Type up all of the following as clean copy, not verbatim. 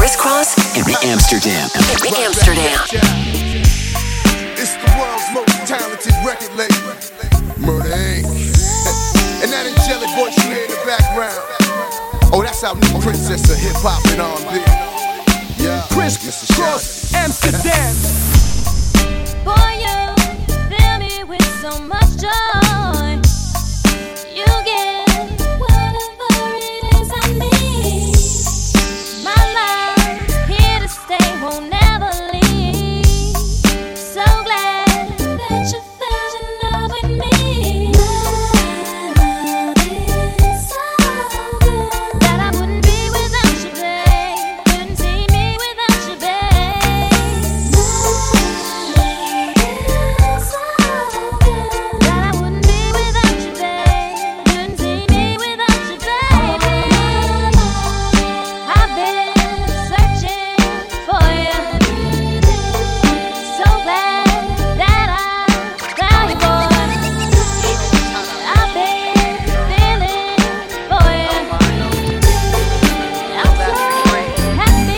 Crisscross and Amsterdam. Amsterdam. It's the world's most talented record label, Murder Inc. And that angelic voice you hear in the background, oh, that's our new princess of hip-hop and R&B. Yeah, Crisscross, Amsterdam. Boy, you fill me with so much joy. You get whatever it is I need. My love, here to stay, won't never leave. So glad that you fell in love with me. My love is so good that I wouldn't be without you, babe. Couldn't see me without you, babe. My love is so good that I wouldn't be without you, babe. Couldn't see me without you, baby. I've been searching for you. So glad that I found you, boy. I've been feeling for you. I'm so happy,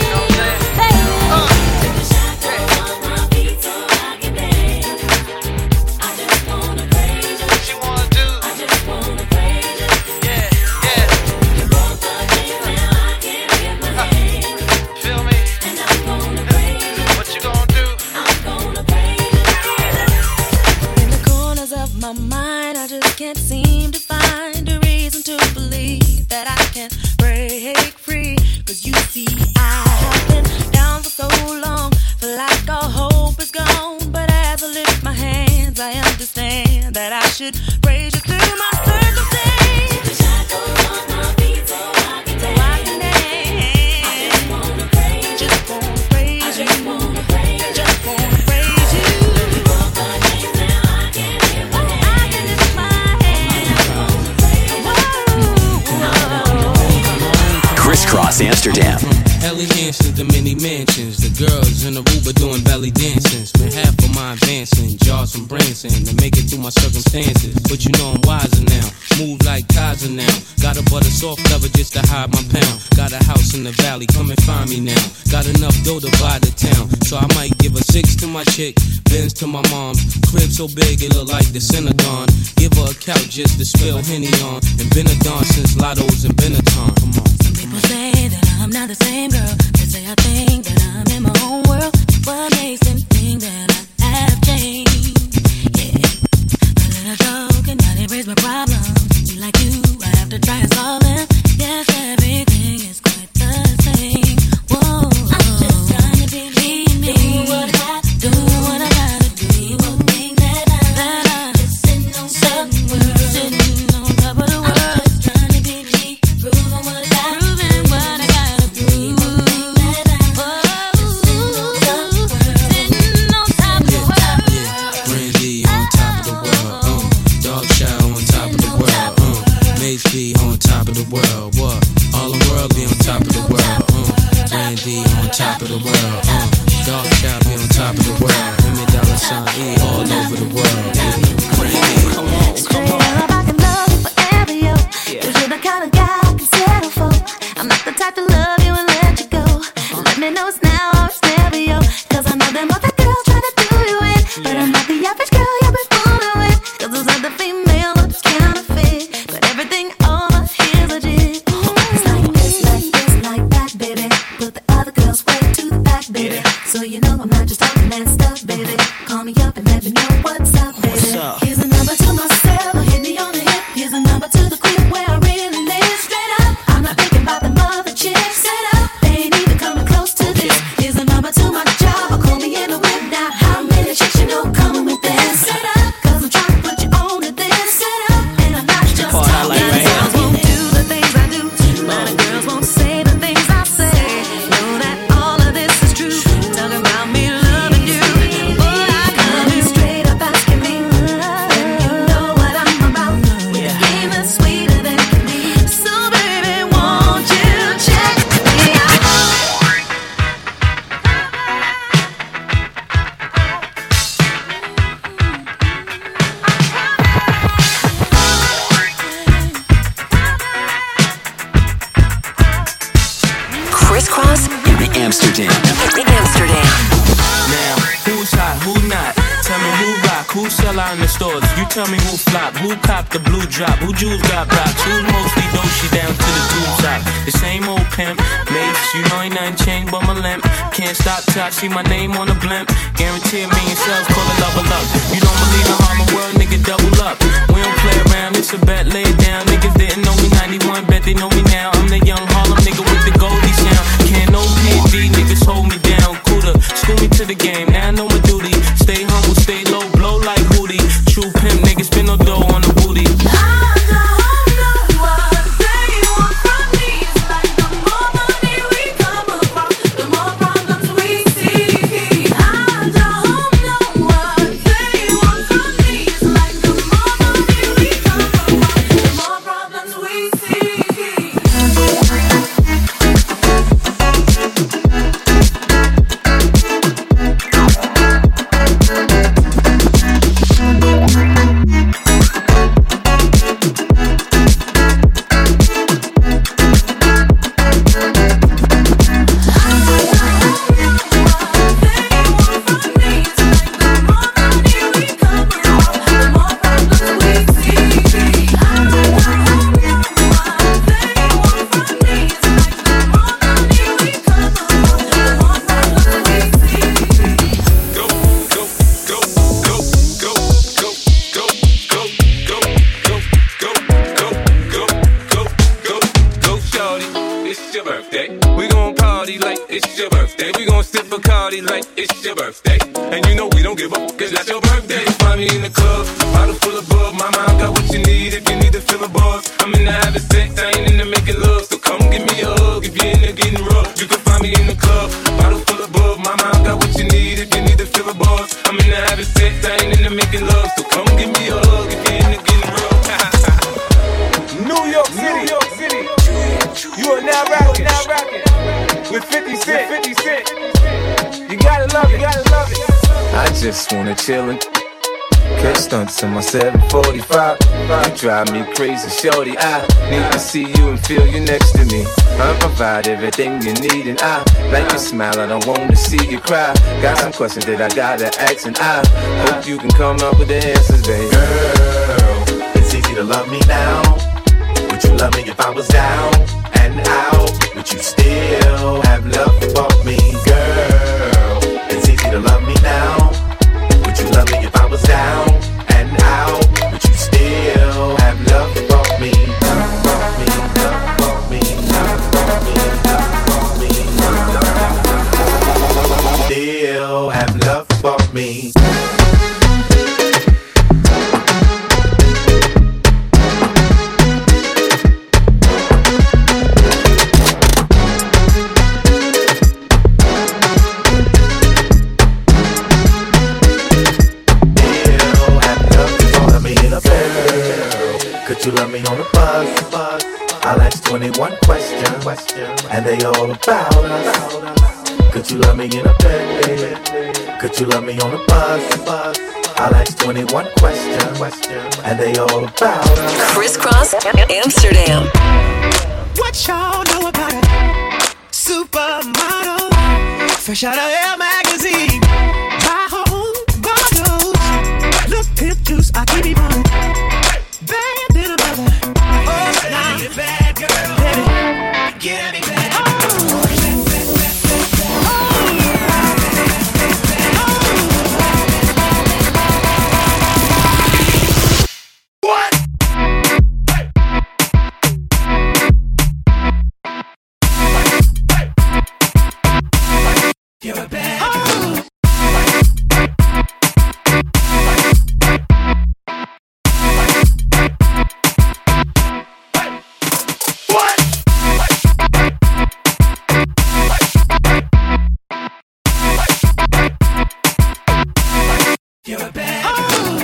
In the corners of my mind, I just can't seem to find a reason to believe that I can break free. 'Cause you see, I have been down for so long, feel like all hope is gone. But as I lift my hands, I understand that I should praise you through my circumstance. So I can dance. Just wanna praise you. Just wanna praise you. I can lift my hands. Crisscross Amsterdam. Ellie Hampton, the many mansions. The girls in Aruba doing belly dancing. Spent half of my advancing, jars from Branson to make it through my circumstances. But you know I'm wiser now, move like Kaiser now. Got a butter soft cover just to hide my pound. Got a house in the valley, come and find me now. Got enough dough to buy the town, so I might give a 6 to my chick, Benz to my mom's. Crib so big it look like the Synagogue. Give her a couch just to spill Henny on. And been a dawn since Lotto's and Benetton. Come on. People say that I'm not the same girl. They say I think that I'm in my own world. What makes them think that I have changed? Yeah, a little joke and now they raise my problems. Like you, I have to try and solve them. Yes, everything is quite the same. Whoa, I'm just trying to believe me. Do what I gotta do. People think that I'm just sitting on top of the world. Sitting on top of the world. I'm just trying to be me. Proving what I gotta prove. Sitting on top of the world. Brandy on top of the world. Dog shower on top of the world. Mace B on top of the world. What? All the world be on top of the world. Brandy on top of the world. Dog shower be on top of the world. $1 E all over the world. Brandy. Straight up, I can love you forever, yo. 'Cause you're the kind of guy I can settle for. I'm not the type to love you and let you go. Let me know it's now or it's never, yo. 'Cause I know them other girls try to do you in, but I'm not the average girl you've been fooling with. 'Cause those other females are just counterfeit, but everything over here's legit. It's like this, like that, baby. Put the other girls way to the back, baby. So you know I'm not just talking that stuff, baby. Call me up and let me know what's up, baby. Here's a number to myself, hit me on the hip. Here's a number to the crib where I really live. Straight up, I'm not thinking about the mother chicks. Amsterdam. Amsterdam. Now, who's hot, who not? Tell me who rock, who sell out in the stores. You tell me who flop, who cop the blue drop, who jewels got blocks, who's mostly doshi down to the tube top. The same old pimp, mates, you know ain't nothing changed but my limp. Can't stop till I see my name on the blimp. Guarantee a million sales, call it level up. You don't believe in Harlem World, nigga, double up. We don't play around, it's a bet, lay it down. Niggas didn't know me 91, bet they know me now. I'm the young Harlem nigga with the Goldie sound. Can't no PD, niggas hold me down. Cooler, school me to the game, now I know my duty. Stay humble, stay low, blow like Hootie. True pimp, niggas spin no dough on the booty. To my 745, you drive me crazy, shorty. I need to see you and feel you next to me. I provide everything you need, and I like your smile. I don't want to see you cry. Got some questions that I gotta ask, and I hope you can come up with the answers, baby. Girl, it's easy to love me now. Would you love me if I was down and out? Would you still have love for me, girl? It's easy to love me now. Would you love me if I was down and out? Would you still have love for me? Love for me, love for me, love for me, love for me, love for me. Still have love for me. Could you love me on the bus? I'll ask 21 questions, and they all about us. Could you love me in a bed, baby? Could you love me on the bus? I'll ask 21 questions, and they all about us. Crisscross Amsterdam. What y'all know about it? Supermodel, fresh out of Elle magazine. My home bottles, look pimp juice, I keep it on. Bad than a mother. Oh, now you bad girl, baby. Get me back. You're a bad girl. What? You're a bad girl.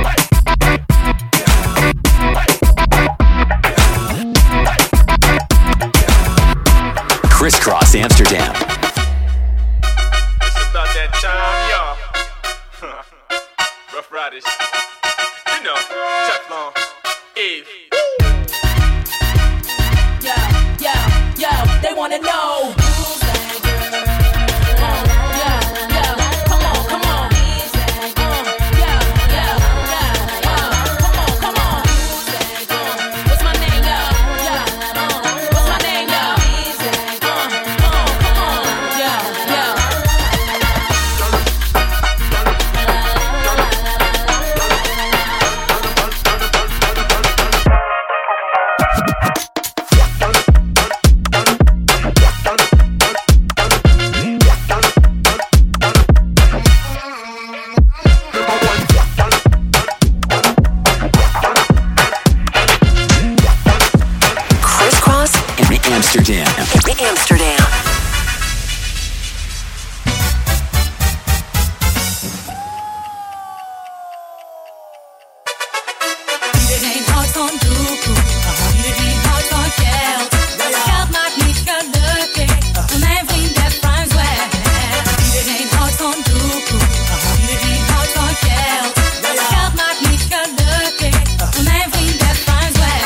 Crisscross Amsterdam. Time, y'all. Rough Riders. You know, Teflon, Eve. Yo, they wanna know who's that girl? Amsterdam. Iedereen houdt van doekoe, iedereen houdt van geld. Geld maakt niet gelukkig, voor mijn vriend de Frans weg. Iedereen houdt van doekoe, iedereen houdt van geld. Geld maakt niet gelukkig, voor mijn vriend de Frans weg.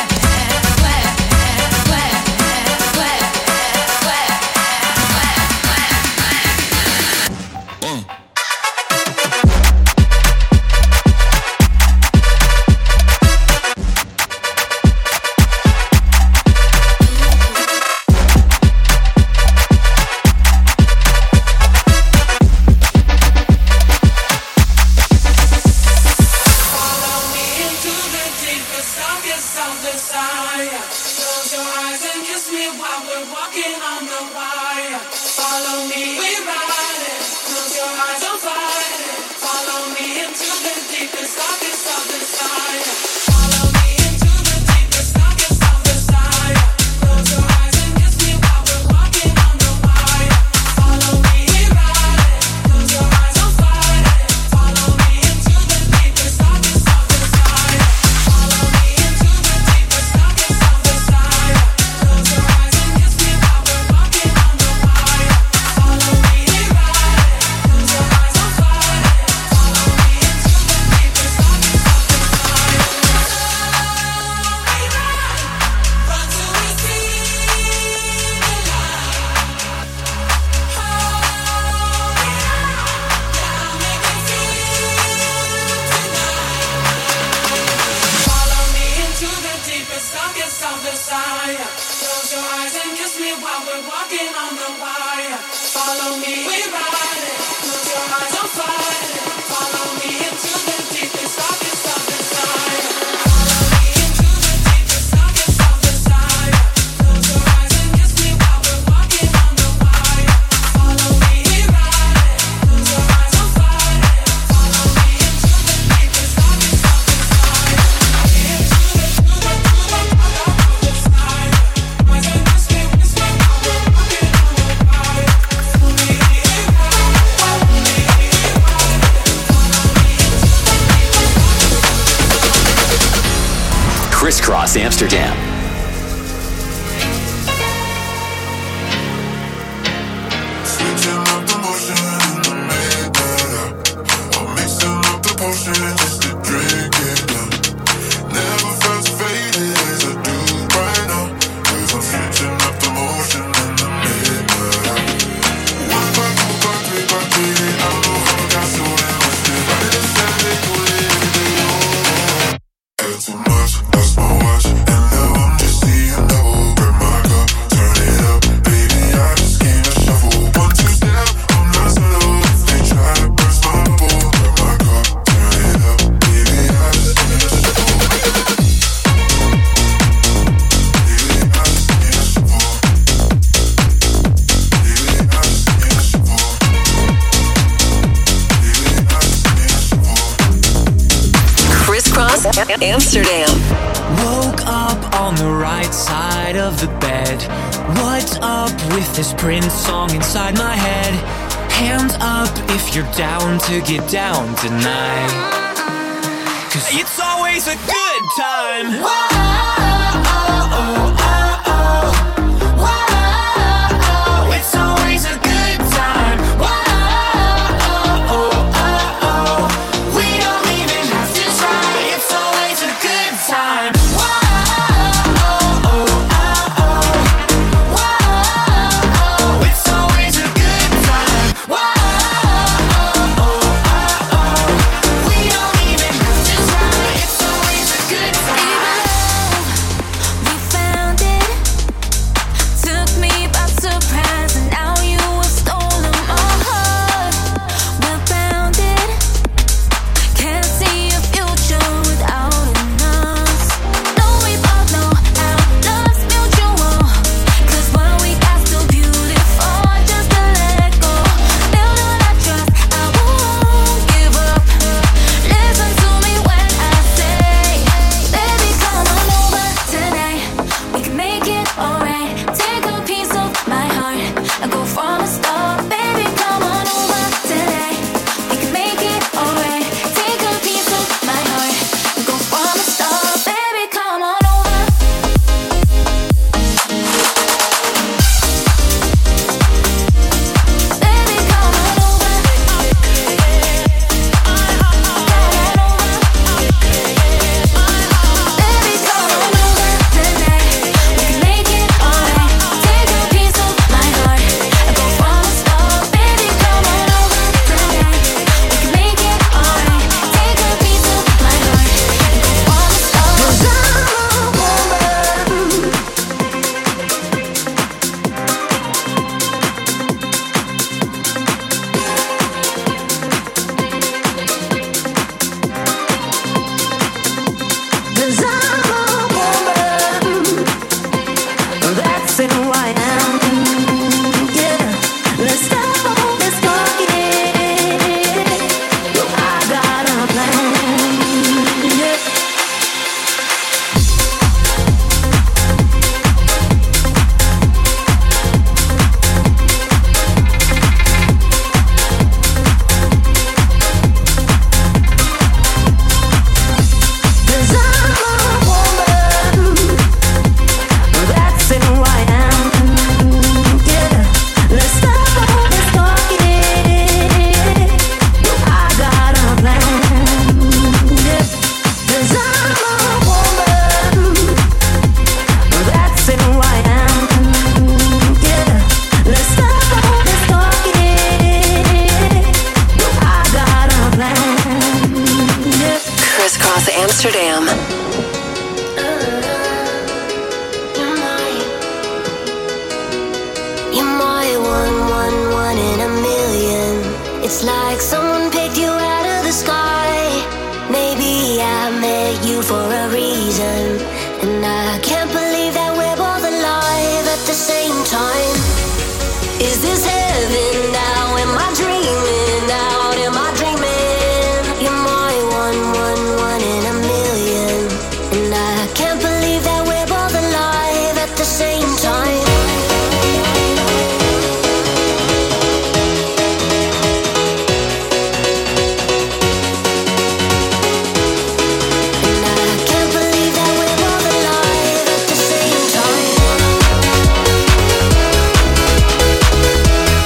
Crisscross Amsterdam. Amsterdam. Woke up on the right side of the bed. What's up with this Prince song inside my head? Hands up if you're down to get down tonight. 'Cause it's always a good time. It's always a good time. We don't even have to try. It's always a good time. It's always a good time. We don't even have to try. It's always a good time. go from the start. Baby, come on over today. We can make it alright. Take a piece of my heart. Go from the start. Baby, come on over. Baby, come on over. Baby, come on over today. We can make it alright. Take a piece of my heart. Go from the start. Baby, come on over today. We can make it alright. Take a piece of my heart. Go from the start. 'Cause I'm a woman. Cause I'm a woman. That's who I am. Yeah. Let's stop all this talking. Yo, I got a plan. Yeah. Cause I'm a woman. That's who I am. Yeah. Let's stop all this talking. Yo, I got a plan. Yeah. Cause I'm a woman. That's who I am. Yeah. Let's stop all this talking. Yo, I got a plan. Yeah. Crisscross Amsterdam. You're my one in a million. It's like someone picked you out of the sky. Maybe I met you for a reason, and I can't believe that we're both alive at the same time. Is this heaven now? Am I dreaming out? Am I dreaming? You're my one in a million, and I can't believe that we're both alive at the same time. And I can't believe that we're both alive at the same time.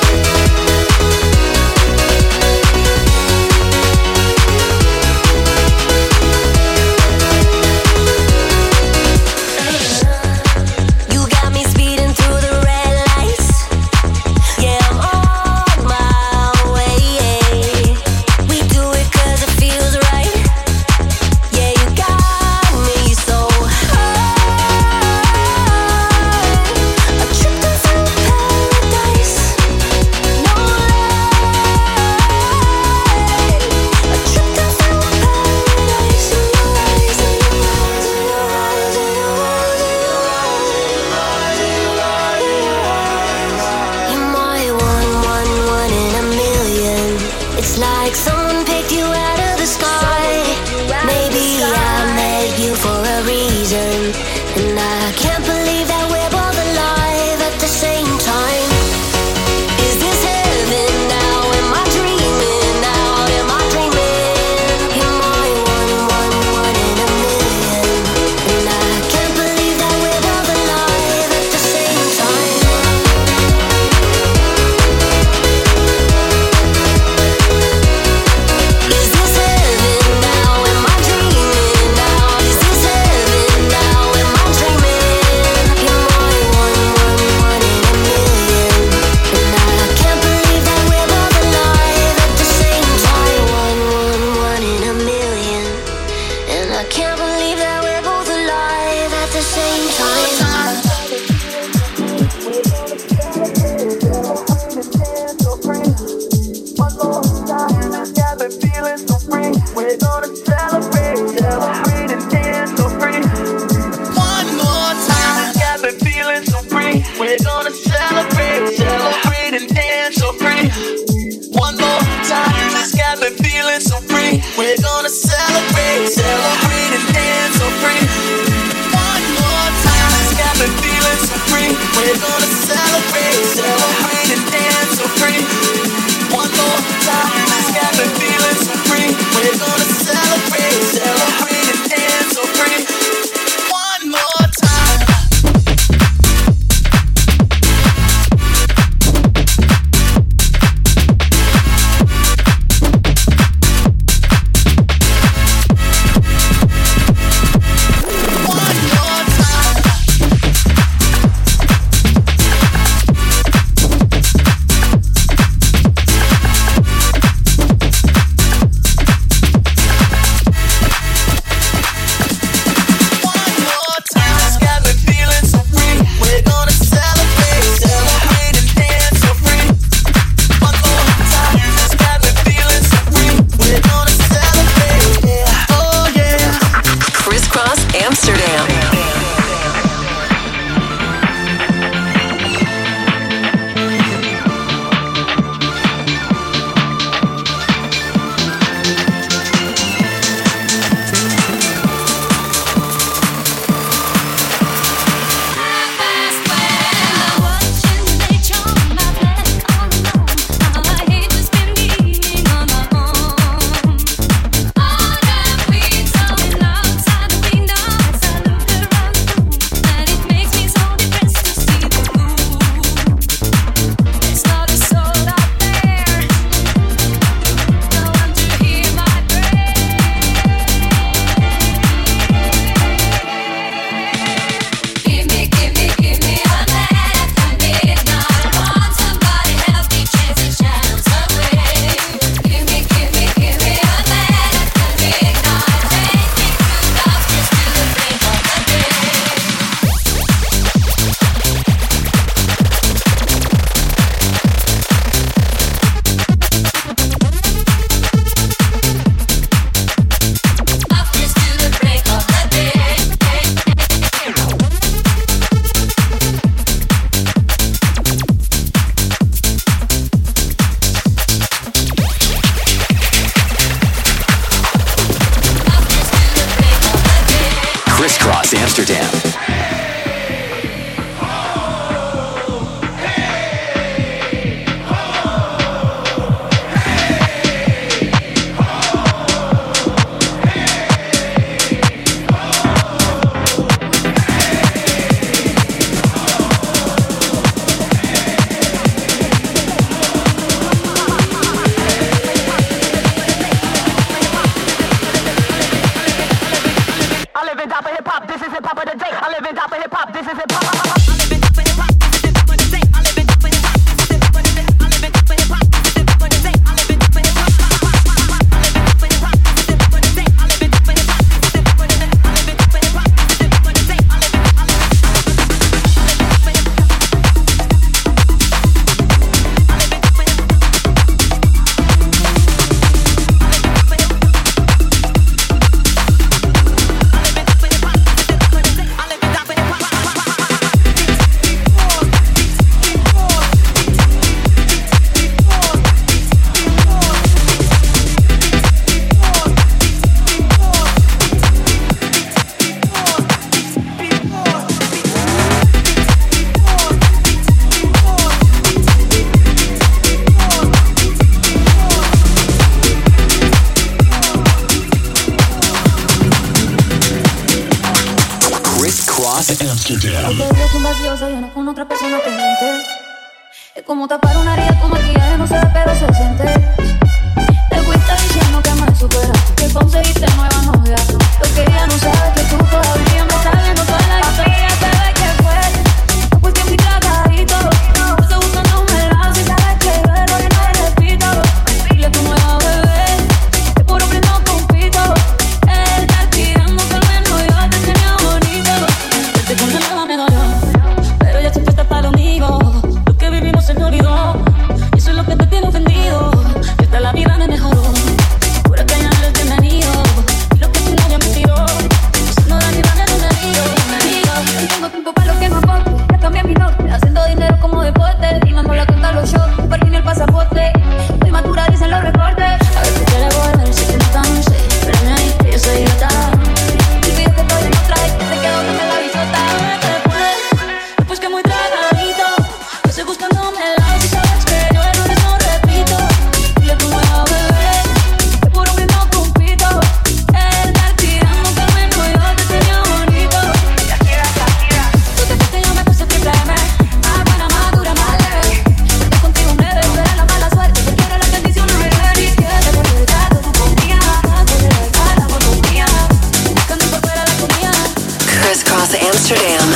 Crisscross Amsterdam. Otro día que un vacío se llena con otra persona pendiente. Es como tapar una herida con maquillaje, no se ve pero se siente. Te fuiste diciendo que me superaste, que conseguiste nueva novia. Lo que ella no sabe es que tú todavía me estás viendo toda la historia. Se ve que fue, pues que fui tratadito. No estoy buscándome el lado, si sabes que yo es lo que no repito. Dile a tu nueva bebé que por hombre no compito. Él está tirando que al menos yo te tenía bonito. Desde con la nada me dolió, pero ya siempre está para lo mío. Lo que vivimos se me olvidó, y eso es lo que te tiene ofendido. Que esta la vida me mejoró, pura caña no eres bienvenido. Y lo que tu novia me tiró, no da ni van en un anillo. No tengo tiempo para lo que no aporte, ya cambié mi norte, haciendo dinero como deporte. Y mando la cuenta a los shows, el parking y el pasaporte. Estoy madura, dicen los reportes. A ver si quieres volver, si te nota, no sé. Espérame ahí, que yo soy idiota. Olvido que estoy en otra y te quedo con la bichota. Después que muy tragadito, que estoy buscándome el lado, si sabes que yo errores no repito. Dile a tu nueva bebé que por hombre no compito. Él está tirando que al menos yo te tenía bonito. Tú te fuiste y yo me puse triple M. Más buena, más dura, más leve. Estoy contigo un breve, pero la mala suerte te quiero la bendición no me duele. Y que te vuelve el gato, tu comida. Te le da la monotonía, buscando por fuera la comida. Crisscross Amsterdam.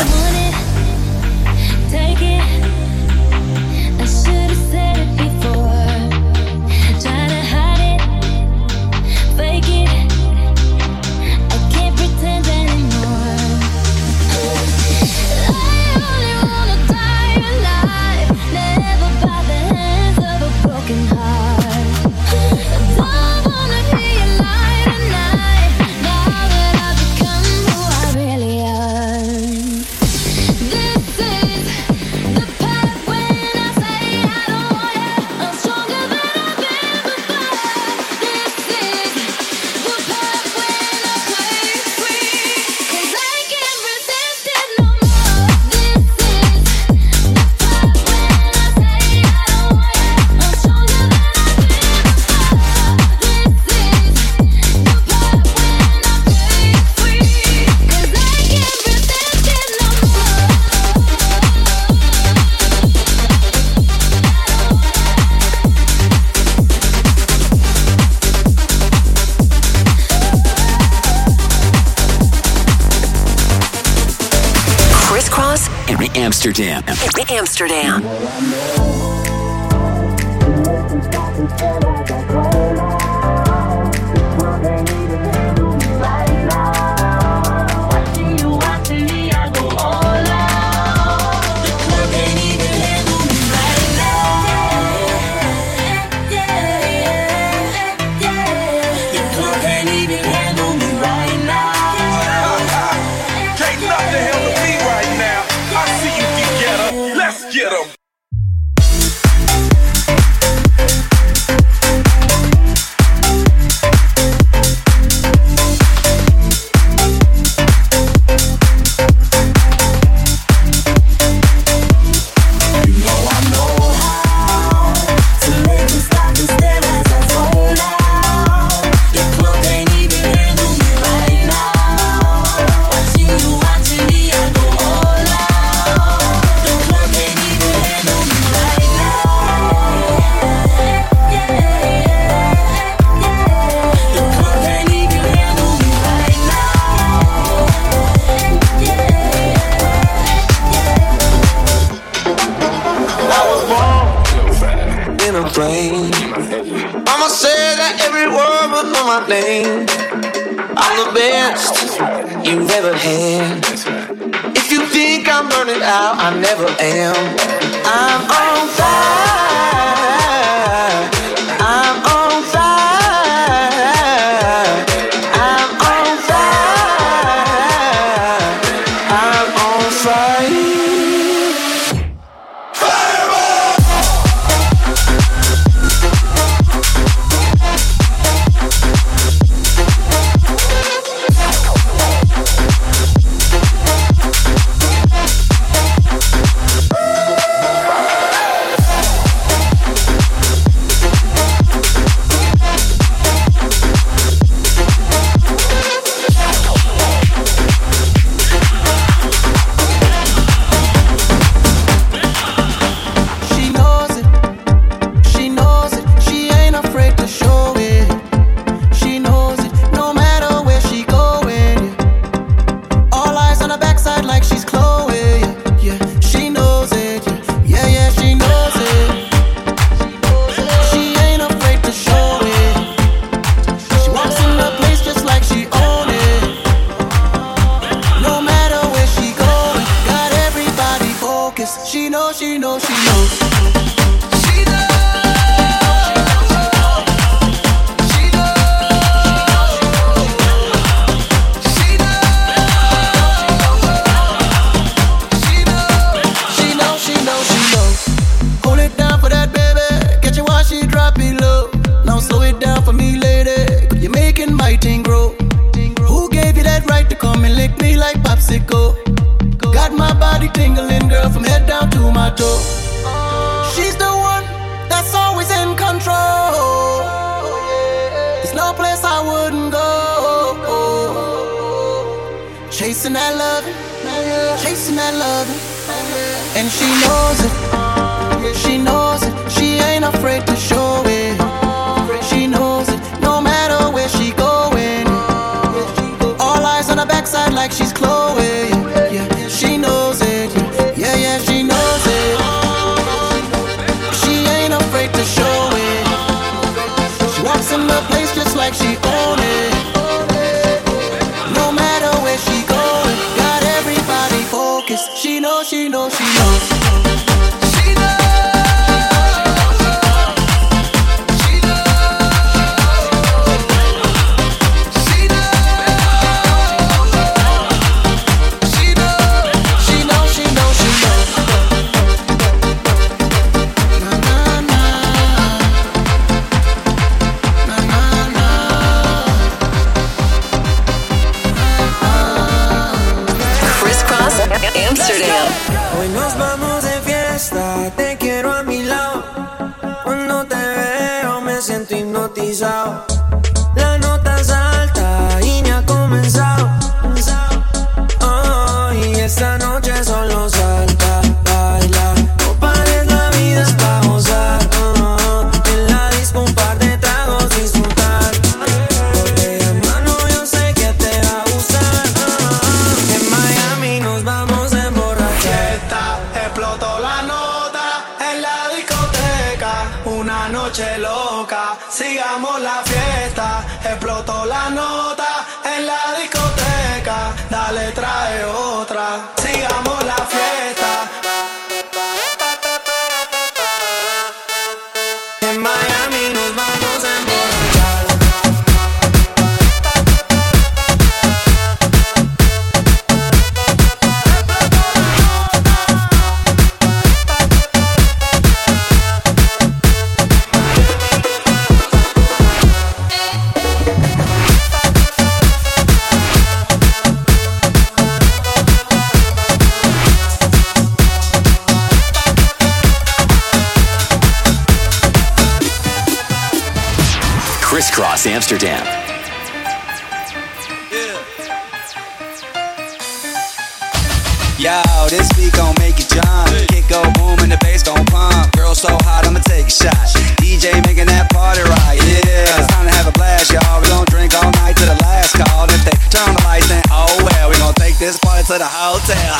Take it. I should have said it before. Try to hide it, fake it. I can't pretend anymore. I only wanna die alive, never by the hands of a broken heart. I don't wanna be alive tonight, now that I've become who I really am. This is the part when I say I don't want you. I'm stronger than I've been before. This is the part when I break free, 'cause I can't resist it no more. This is the part when I say I don't want you. I'm stronger than I've been before. This is the part when I break free, 'cause I can't resist it no more. Crisscross Amsterdam. Amsterdam. Can't nothing handle me right now. I see you together. Let's get 'em. Mama said that every word would know my name. I'm the best you've ever had. If you think I'm burning out, I never am. I'm on fire. I'm on fire. I'm on fire. I'm on fire. she knows. Got my body tingling, girl, from head down to my toe. She's the one that's always in control. There's no place I wouldn't go. Chasing that loving, chasing that loving. And she knows it, she knows it. She ain't afraid to show it. She knows it, no matter where she going. All eyes on her backside like she's Chloe. Yeah, she knows it. Yeah, yeah, she knows it. She ain't afraid to show it. She walks in the place just like she own it. No matter where she going, got everybody focused. She knows, she knows, she knows. Amsterdam. Hoy nos vamos de fiesta, te quiero a mi lado. Cuando te veo me siento hipnotizado. La nota es alta y me ha comenzado. Oh, y esta noche solo salta, baila. No pares, la vida es pa' gozar. En la disco un par de tragos disfrutar. Botella en mano, yo sé que te va a gustar. En Miami nos vamos a emborrachar. Explotó la nota en la discoteca. Una noche loca, sigamos la fiesta. Explotó la nota en la discoteca. Dale, trae otra, sigamos la fiesta. En Miami nos vamos a emborrachar. Crisscross Amsterdam. Yo, this beat gon' make you jump. Kick go boom and the bass gon' pump. Girl so hot, I'ma take a shot. DJ making that party right, yeah. It's time to have a blast, y'all. We gon' drink all night to the last call. If they turn the lights, then oh well. We gon' take this party to the hotel.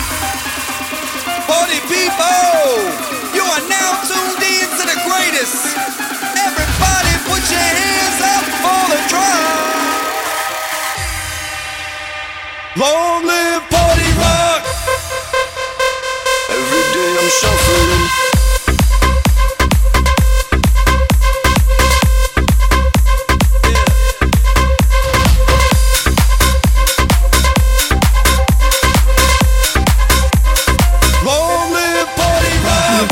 Party people, you are now tuned in to the greatest. Everybody put your hands up for the drum. Long live party rock. Every day I'm shuffling. Long live party rock.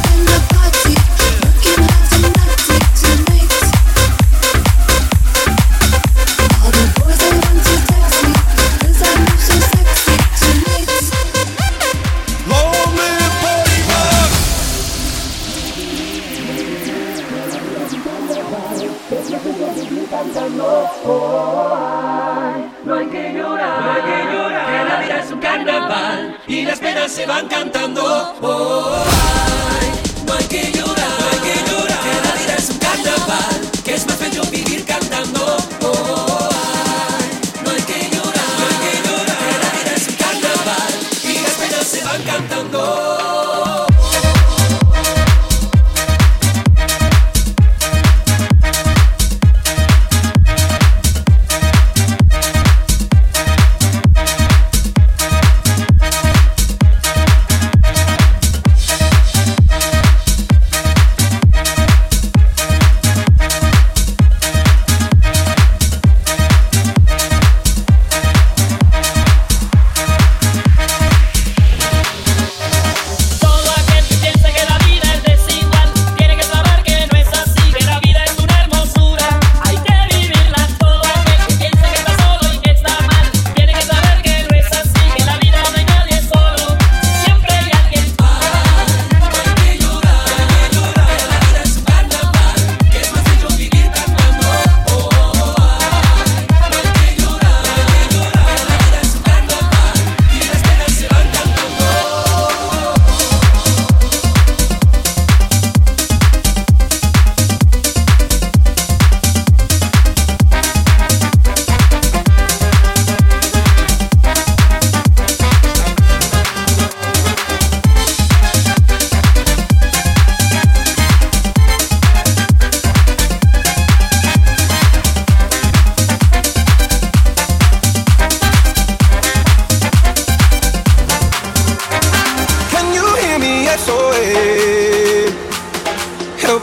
No hay que llorar, no hay que llorar, que la vida es un carnaval y las penas se van cantando. No hay que llorar, no hay que llorar, que la vida es un carnaval, que es más bello vivir cantando. No hay que llorar, no hay que llorar, que la vida es un carnaval y las penas se van cantando.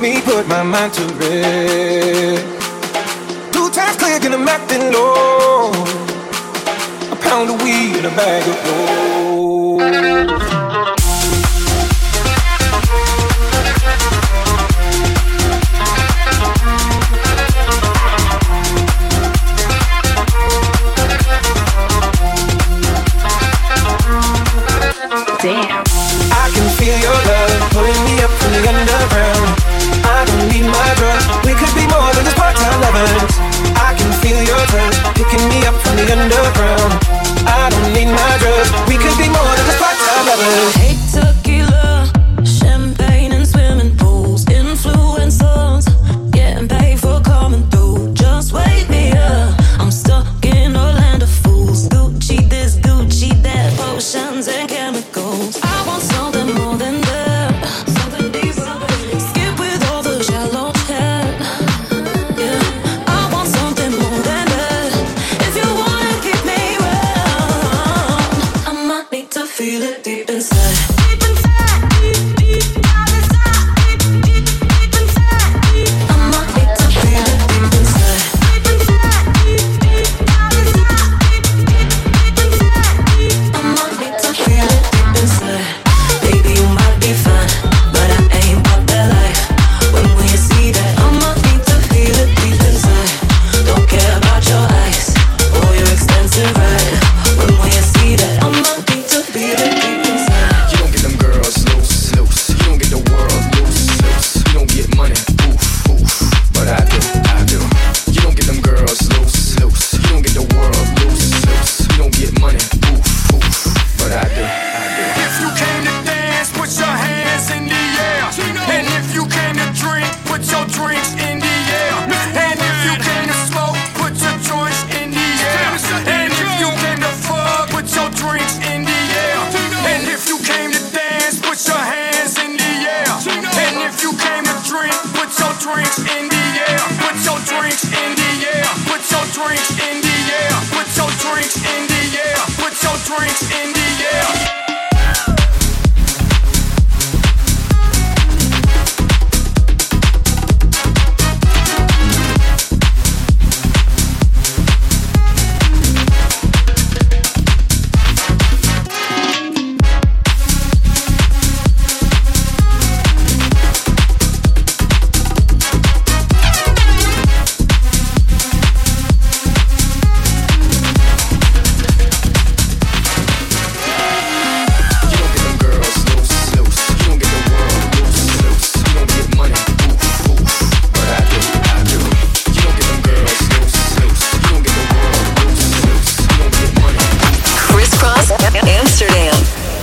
me put my mind to rest. 2 times click and I'm acting low. A pound of weed and a bag of gold. Damn. I can feel your love pulling me up from the underground. I don't need my drugs. We could be more than just part-time lovers. I can feel your touch picking me up from the underground. I don't need my drugs. We could be more than just part-time lovers. Hey, tequila, champagne and swimming pools, influencers, getting paid for coming through. Just wake me up. I'm stuck in a land of fools. Gucci this, Gucci that, potions and chemicals. I want something more than that, something deeper. Skip with all the shallow chat. Yeah, I want something more than that. If you wanna keep me around, I might need to feel it deep inside. Deep inside, deep down inside, deep inside. I might need to feel it deep inside. Deep inside, deep down inside, deep inside. I might need to feel it deep inside. Baby, you might be fine, but I ain't about that life. When will you see that? I might need to feel it deep inside. Don't care about your eyes or your expensive ride. When will you see that? I might need to feel it deep inside. You don't get them girls loose, loose. You don't get the world loose, loose. You don't get money, oof, oof. But I do, I do. You don't get them girls loose, loose. You don't get the world loose, loose. You don't get money, oof, oof. But I do, I do. If you came to dance, put your hands in the air. And if you came to drink, put your drinks in the air. And if you came to smoke, put your joints in the air. And if you came to fuck, put your drinks in the air. And if you came to dance, put your hands in the air. And if you came to drink, put your drinks in the air. Put your drinks in the air. Put your drinks in the air. Put your drinks in the air. Put your drinks in the air. Crisscross Amsterdam.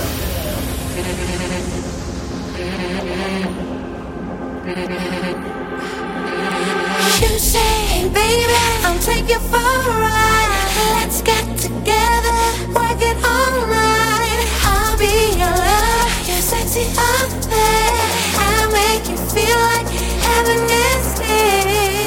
You say, baby, I'll take you for a ride. Let's get together, work it all night. I'll be your love, you're sexy up there. I'll make you feel like heaven is near.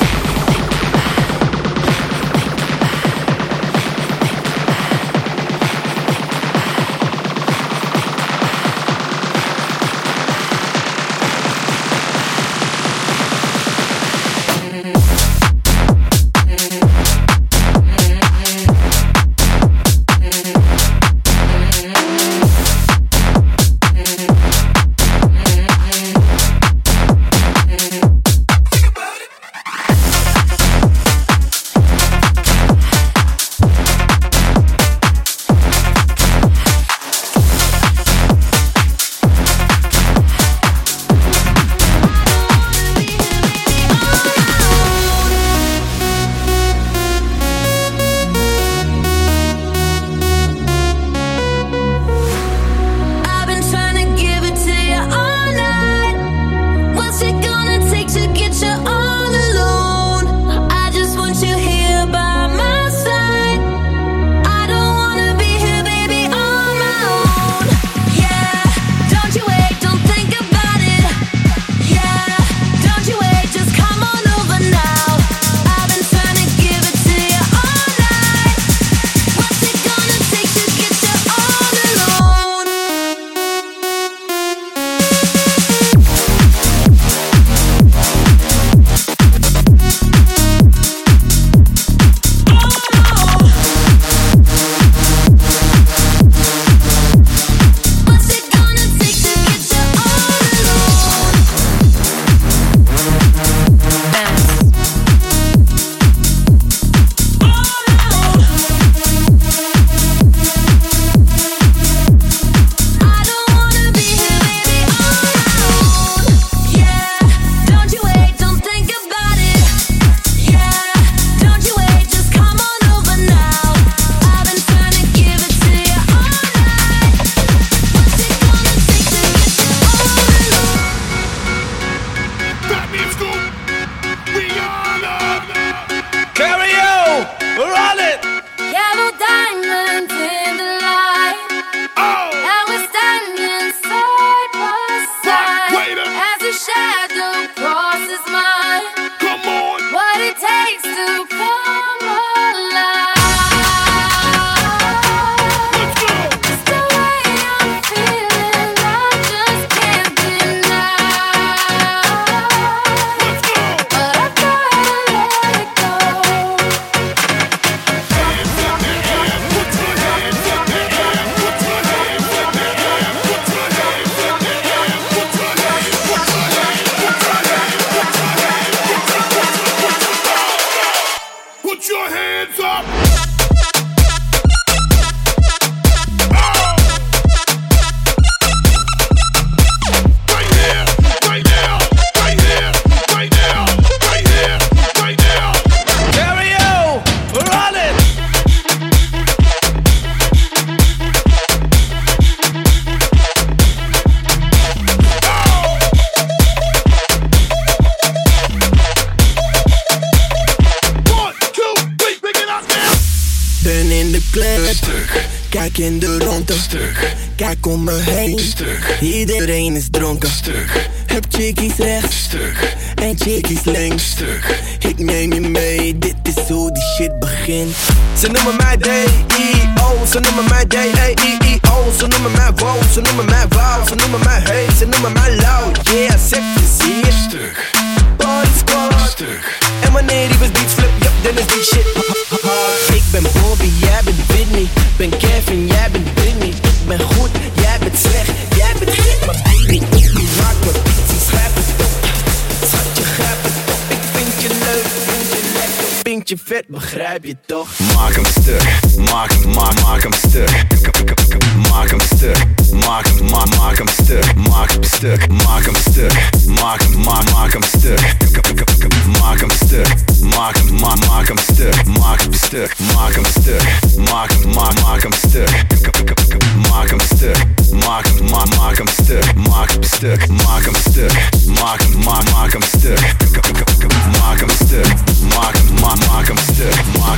Kijk in de ronde, kijk om me heen, iedereen is dronken. Heb chickies rechts en chickies links. Ik neem je mee, dit is hoe die shit begint. Ze noemen mij D-I-O, ze noemen mij D-E-I-I-O. Ze noemen mij wow, ze noemen mij wow. Ze noemen mij hey, ze noemen mij loud. Yeah, sexy, zie je? Body squad. En wanneer die beats flip, yup, dan is die shit hard. Ik ben Bobby, jij bent Whitney. Ben Kevin, jij bent Britney. Ik ben goed, jij bent slecht. Jij bent gek, maar baby, ik maak me beats, schrijf het op. Schatje, grijp het op. Ik vind je leuk, vind je lekker, vind je vet, begrijp je toch? Maak hem stuk, maak hem stuk. Maak hem stuk, maak hem stuk. Maak hem stuk, maak hem stuk. Maak hem stuk. Maak hem stuk, maak hem stuk. Maak hem stuk, maak hem stuk. Maak hem stuk. Maak hem stuk, maak hem stuk. Maak hem stuk, maak hem stuk. Maak hem stuk. Maak hem stuk, maak hem stuk. Maak hem stuk.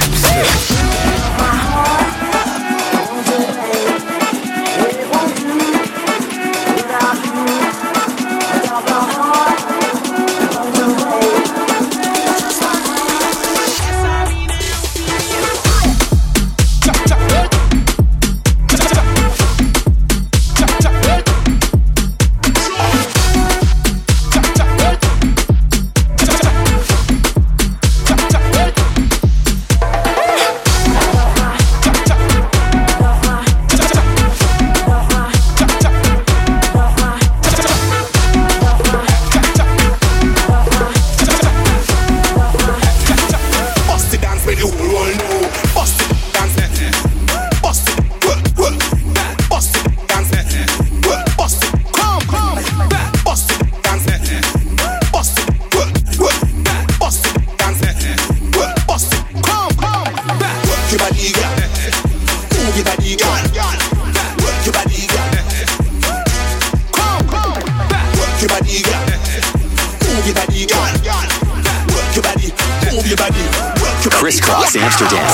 Crisscross Amsterdam.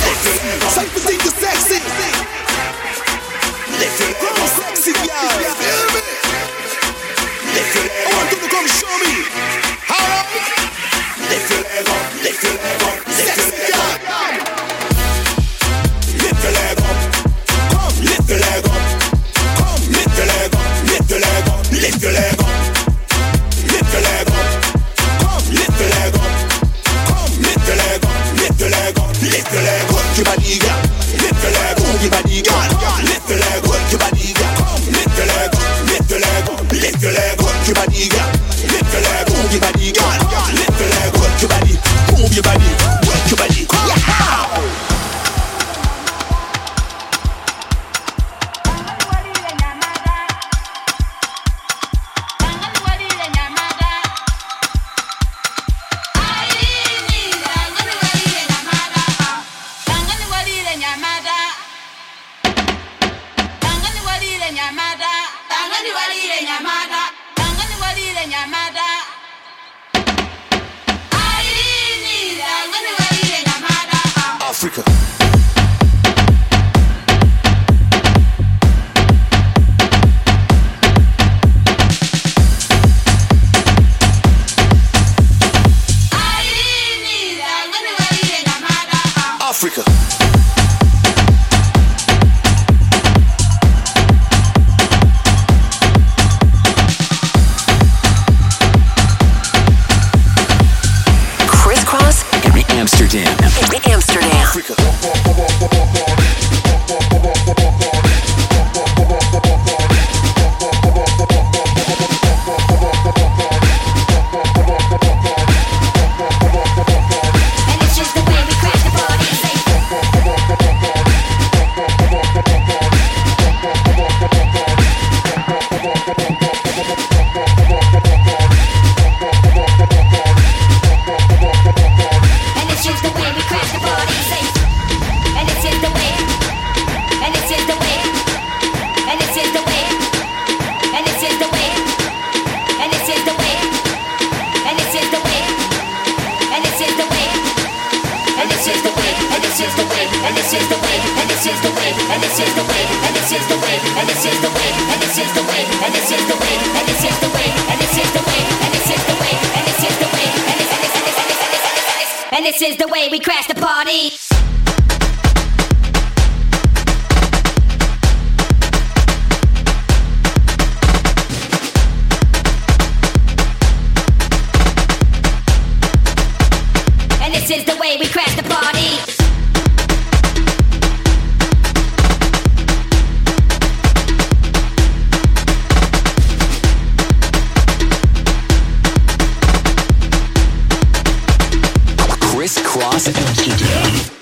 Africa. Africa. is the way, and this is the way, and this is the way, and this is the way, and this is the way, and this is the way, and this is the way, and this is the way, and this is the way, and this is the way, and this is the way, and this is the way, and this is the way we crash the party. And this is the way we crash the party. Criss Cross MTD.